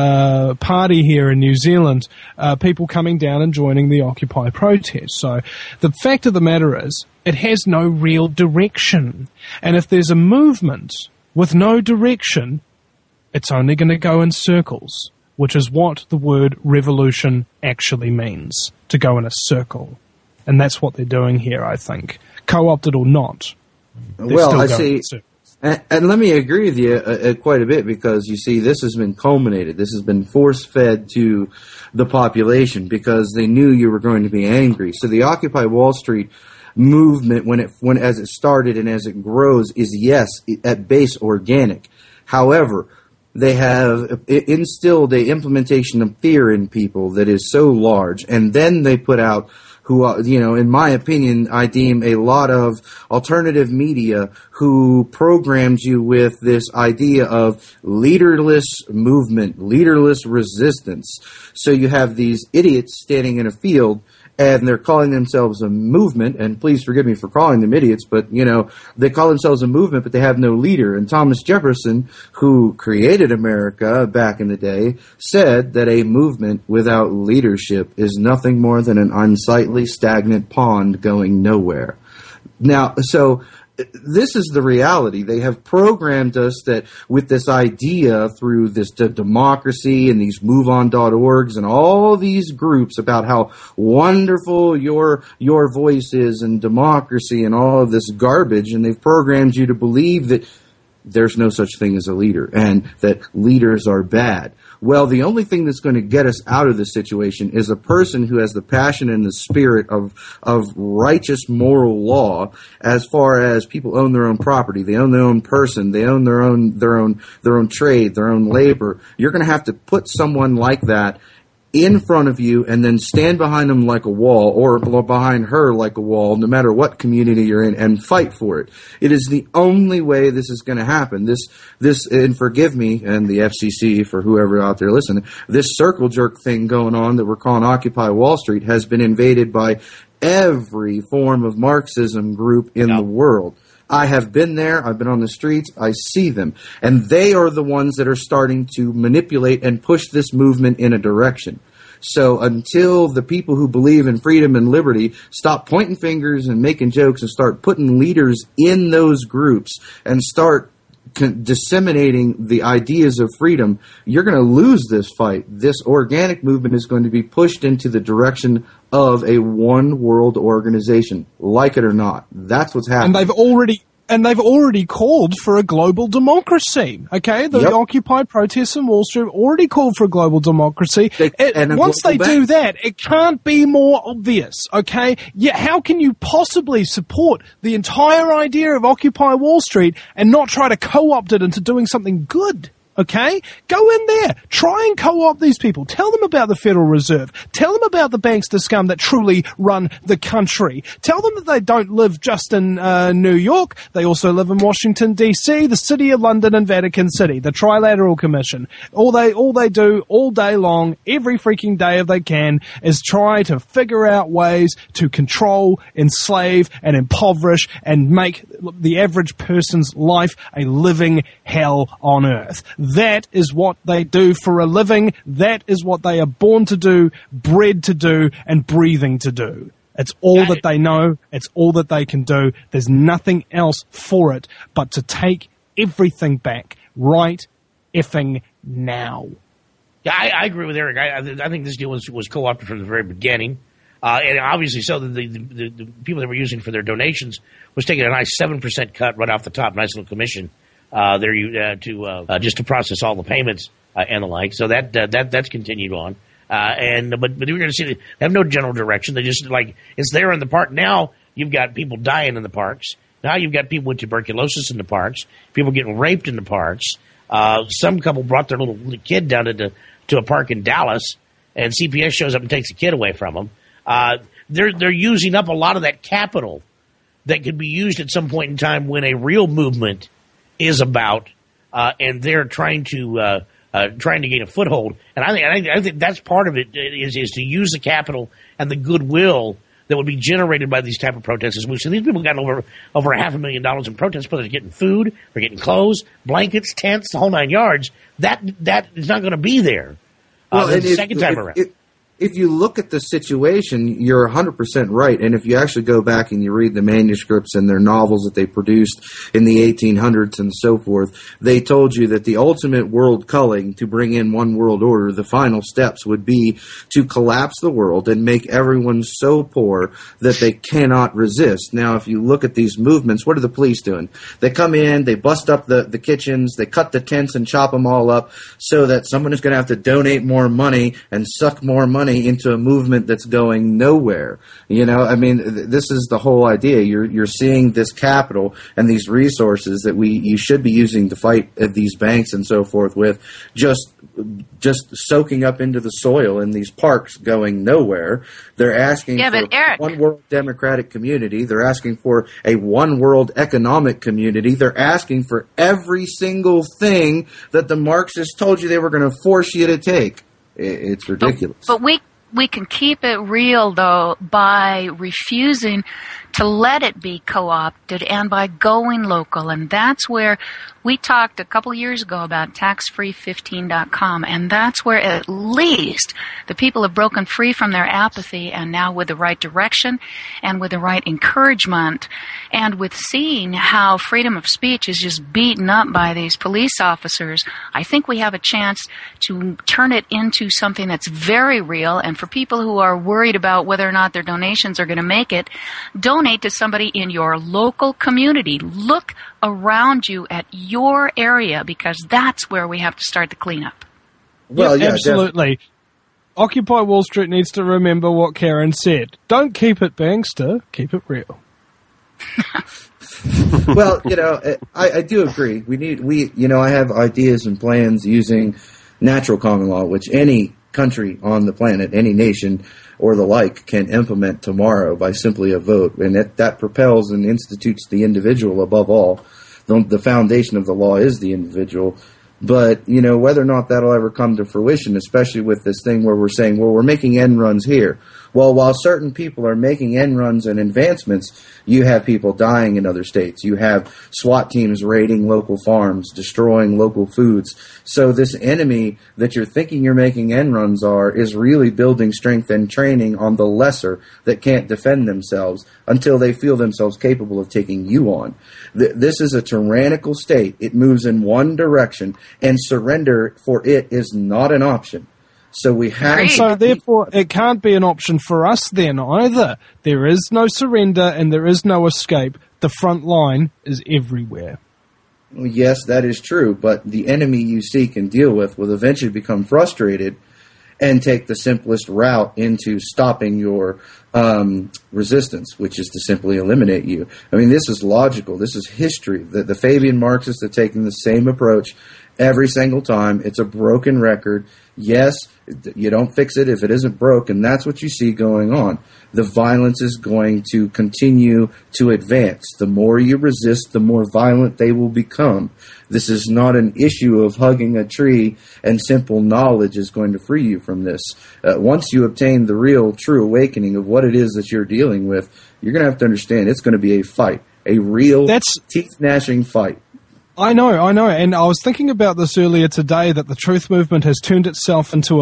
party here in New Zealand, people coming down and joining the Occupy protest. So the fact of the matter is, it has no real direction. And if there's a movement with no direction, it's only going to go in circles, which is what the word revolution actually means, to go in a circle. And that's what they're doing here, I think. Co-opted or not. Well, I see. And let me agree with you quite a bit, because you see, this has been culminated. This has been force-fed to the population because they knew you were going to be angry. So the Occupy Wall Street movement, as it started and as it grows, is, yes, at base organic. However, they have instilled a implementation of fear in people that is so large, and then they put out who, in my opinion, I deem a lot of alternative media who programs you with this idea of leaderless movement, leaderless resistance. So you have these idiots standing in a field, and they're calling themselves a movement, and please forgive me for calling them idiots, but, they call themselves a movement, but they have no leader. And Thomas Jefferson, who created America back in the day, said that a movement without leadership is nothing more than an unsightly, stagnant pond going nowhere. Now, so this is the reality. They have programmed us that with this idea through this democracy and these MoveOn.orgs and all these groups about how wonderful your voice is and democracy and all of this garbage, and they've programmed you to believe that there's no such thing as a leader and that leaders are bad. Well, the only thing that's going to get us out of this situation is a person who has the passion and the spirit of righteous moral law. As far as people own their own property, they own their own person, they own their own trade, their own labor. You're going to have to put someone like that in front of you and then stand behind them like a wall, or behind her like a wall, no matter what community you're in, and fight for it. It is the only way this is going to happen. This, and forgive me, and the FCC, for whoever out there listening, this circle jerk thing going on that we're calling Occupy Wall Street has been invaded by every form of Marxism group in the world. I have been there. I've been on the streets. I see them. And they are the ones that are starting to manipulate and push this movement in a direction. So until the people who believe in freedom and liberty stop pointing fingers and making jokes and start putting leaders in those groups and start disseminating the ideas of freedom, you're going to lose this fight. This organic movement is going to be pushed into the direction of a one world organization, like it or not. That's what's happening. And they've already called for a global democracy. Okay, the Occupy protests in Wall Street already called for a global democracy. Once they do that, it can't be more obvious. Okay, how can you possibly support the entire idea of Occupy Wall Street and not try to co-opt it into doing something good? Okay? Go in there. Try and co-opt these people. Tell them about the Federal Reserve. Tell them about the banks to scum that truly run the country. Tell them that they don't live just in New York. They also live in Washington, D.C., the City of London, and Vatican City, the Trilateral Commission. All they do all day long, every freaking day if they can, is try to figure out ways to control, enslave, and impoverish and make the average person's life a living hell on earth. That is what they do for a living. That is what they are born to do, bred to do, and breathing to do. It's all that they know. It's all that they can do. There's nothing else for it but to take everything back right effing now. Yeah, I agree with Eric. I think this deal was co-opted from the very beginning. And obviously so the people that were using for their donations was taking a nice 7% cut right off the top, nice little commission. Just to process all the payments and the like. So that's continued on. But we're going to see they have no general direction. They just it's there in the park. Now you've got people dying in the parks. Now you've got people with tuberculosis in the parks. People getting raped in the parks. Some couple brought their little kid down to a park in Dallas, and CPS shows up and takes the kid away from them. They're using up a lot of that capital that could be used at some point in time when a real movement is about, and they're trying to gain a foothold. And I think that's part of it is to use the capital and the goodwill that would be generated by these type of protests. We've seen these people got over $500,000 in protests, but they're getting food, they're getting clothes, blankets, tents, the whole nine yards. That is not going to be there the second time around. if you look at the situation, you're 100% right. And if you actually go back and you read the manuscripts and their novels that they produced in the 1800s and so forth, they told you that the ultimate world culling to bring in one world order, the final steps would be to collapse the world and make everyone so poor that they cannot resist. Now, if you look at these movements, what are the police doing? They come in, they bust up the kitchens, they cut the tents and chop them all up so that someone is going to have to donate more money and suck more money into a movement that's going nowhere. You know, I mean, this is the whole idea. You're seeing this capital and these resources that you should be using to fight these banks and so forth with just soaking up into the soil in these parks going nowhere. They're asking for one world democratic community. They're asking for a one world economic community. They're asking for every single thing that the Marxists told you they were going to force you to take. It's ridiculous. But we can keep it real, though, by refusing to let it be co-opted and by going local. And that's where we talked a couple years ago about taxfree15.com, and that's where at least the people have broken free from their apathy, and now with the right direction and with the right encouragement and with seeing how freedom of speech is just beaten up by these police officers, I think we have a chance to turn it into something that's very real. And for people who are worried about whether or not their donations are going to make it, donate to somebody in your local community. Look around you at your area, because that's where we have to start the cleanup. Well, yeah, absolutely. Occupy Wall Street needs to remember what Karen said. Don't keep it bankster, keep it real. Well, you know, I do agree. I have ideas and plans using natural common law, which any country on the planet, any nation or the like, can implement tomorrow by simply a vote. And that propels and institutes the individual above all. The foundation of the law is the individual. But, you know, whether or not that'll ever come to fruition, especially with this thing where we're saying, well, we're making end runs here. Well, while certain people are making end runs and advancements, you have people dying in other states. You have SWAT teams raiding local farms, destroying local foods. So this enemy that you're thinking you're making end runs is really building strength and training on the lesser that can't defend themselves until they feel themselves capable of taking you on. This is a tyrannical state. It moves in one direction, and surrender for it is not an option. So we have. And so therefore, it can't be an option for us then either. There is no surrender and there is no escape. The front line is everywhere. Well, yes, that is true. But the enemy you seek and deal with will eventually become frustrated and take the simplest route into stopping your resistance, which is to simply eliminate you. I mean, this is logical. This is history. The Fabian Marxists are taking the same approach every single time. It's a broken record. Yes, you don't fix it if it isn't broken. That's what you see going on. The violence is going to continue to advance. The more you resist, the more violent they will become. This is not an issue of hugging a tree, and simple knowledge is going to free you from this. Once you obtain the real, true awakening of what it is that you're dealing with, you're going to have to understand it's going to be a fight, a real, teeth-gnashing fight. I know, and I was thinking about this earlier today, that the Truth Movement has turned itself into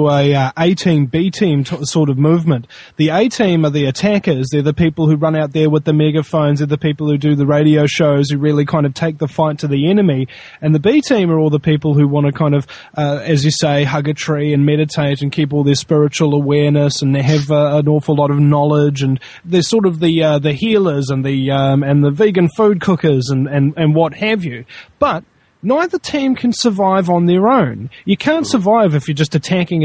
a A-team, B-team sort of movement. The A-team are the attackers. They're the people who run out there with the megaphones. They're the people who do the radio shows, who really kind of take the fight to the enemy. And the B-team are all the people who want to kind of, as you say, hug a tree and meditate and keep all their spiritual awareness, and they have an awful lot of knowledge, and they're sort of the healers and the vegan food cookers and what have you. But neither team can survive on their own. You can't survive if you're just attacking,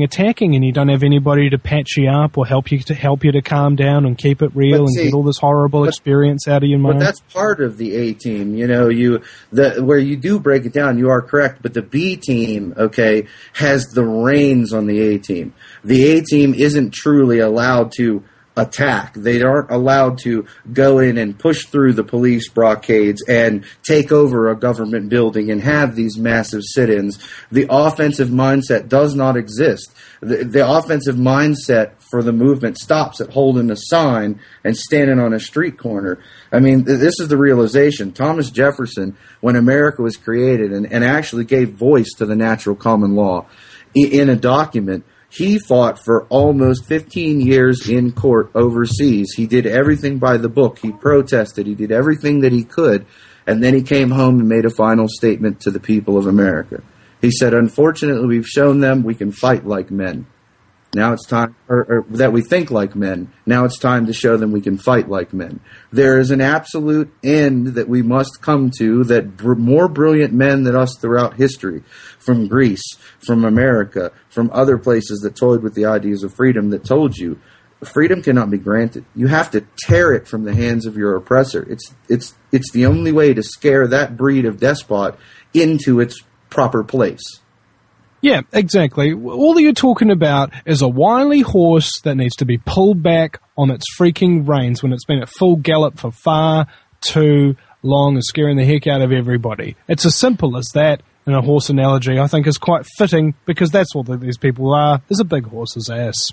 and you don't have anybody to patch you up or help you to calm down and keep it real and get all this horrible experience out of your mind. But that's part of the A team. You know, where you do break it down, you are correct. But the B team, okay, has the reins on the A team. The A team isn't truly allowed to attack. They aren't allowed to go in and push through the police blockades and take over a government building and have these massive sit-ins. The offensive mindset does not exist. The offensive mindset for the movement stops at holding a sign and standing on a street corner. I mean, this is the realization. Thomas Jefferson, when America was created and actually gave voice to the natural common law in a document, He fought for almost 15 years in court overseas. He did everything by the book. He protested. He did everything that he could. And then he came home and made a final statement to the people of America. He said, unfortunately, we've shown them we can fight like men. Now it's time, or that we think like men. Now it's time to show them we can fight like men. There is an absolute end that we must come to, that more brilliant men than us throughout history, from Greece, from America, from other places that toyed with the ideas of freedom, that told you freedom cannot be granted. You have to tear it from the hands of your oppressor. It's the only way to scare that breed of despot into its proper place. Yeah, exactly. All that you're talking about is a wily horse that needs to be pulled back on its freaking reins when it's been at full gallop for far too long and scaring the heck out of everybody. It's as simple as that, and a horse analogy I think is quite fitting, because that's all that these people are, is a big horse's ass.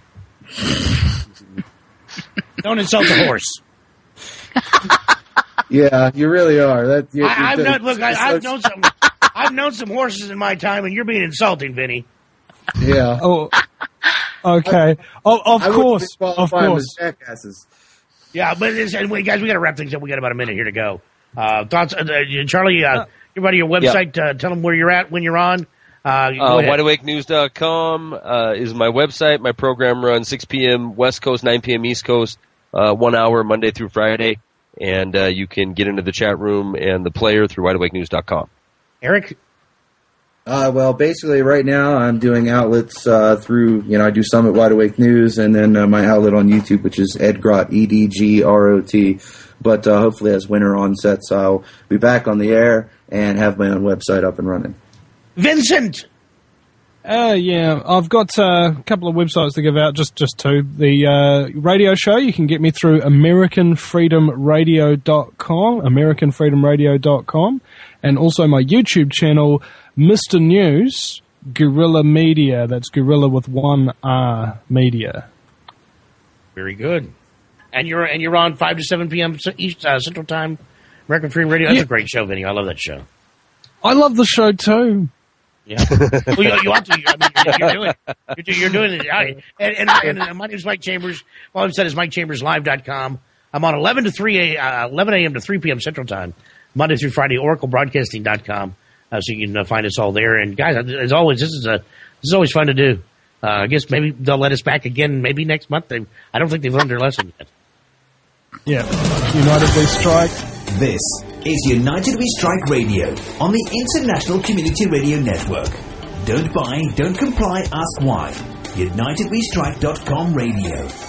Don't insult the horse. Yeah, you really are. I've known some horses in my time, and you're being insulting, Vinny. Yeah. Oh, okay. Of course. Jackasses. Yeah, but guys, we got to wrap things up. We got about a minute here to go. Thoughts, Charlie? Everybody, your website. Tell them where you're at when you're on. WideAwakeNews.com is my website. My program runs 6 p.m. West Coast, 9 p.m. East Coast, 1 hour Monday through Friday, and you can get into the chat room and the player through WideAwakeNews.com. Eric? Well, basically right now I'm doing outlets through, I do some at Wide Awake News, and then my outlet on YouTube, which is Edgrot, EDGROT. But hopefully as winter onsets, I'll be back on the air and have my own website up and running. Vincent! Yeah, I've got a couple of websites to give out, just two. The radio show, you can get me through AmericanFreedomRadio.com, and also my YouTube channel, Mr. News, Guerrilla Media. That's Guerrilla with 1 R Media. Very good. And you're on 5 to 7 p.m. East Central Time, American Freedom Radio. That's a great show, Vinny. I love that show. I love the show too. Yeah, well, you ought to. I mean, you're doing it. And my name is Mike Chambers. My website is MikeChambersLive.com. I'm on 11 a.m. to 3 p.m. Central Time, Monday through Friday. OracleBroadcasting.com. So you can find us all there. And guys, as always, this is always fun to do. I guess maybe they'll let us back again. Maybe next month. I don't think they've learned their lesson yet. Yeah, United We Strike. This is United We Strike Radio on the International Community Radio Network. Don't buy, don't comply, ask why. UnitedWeStrike.com Radio.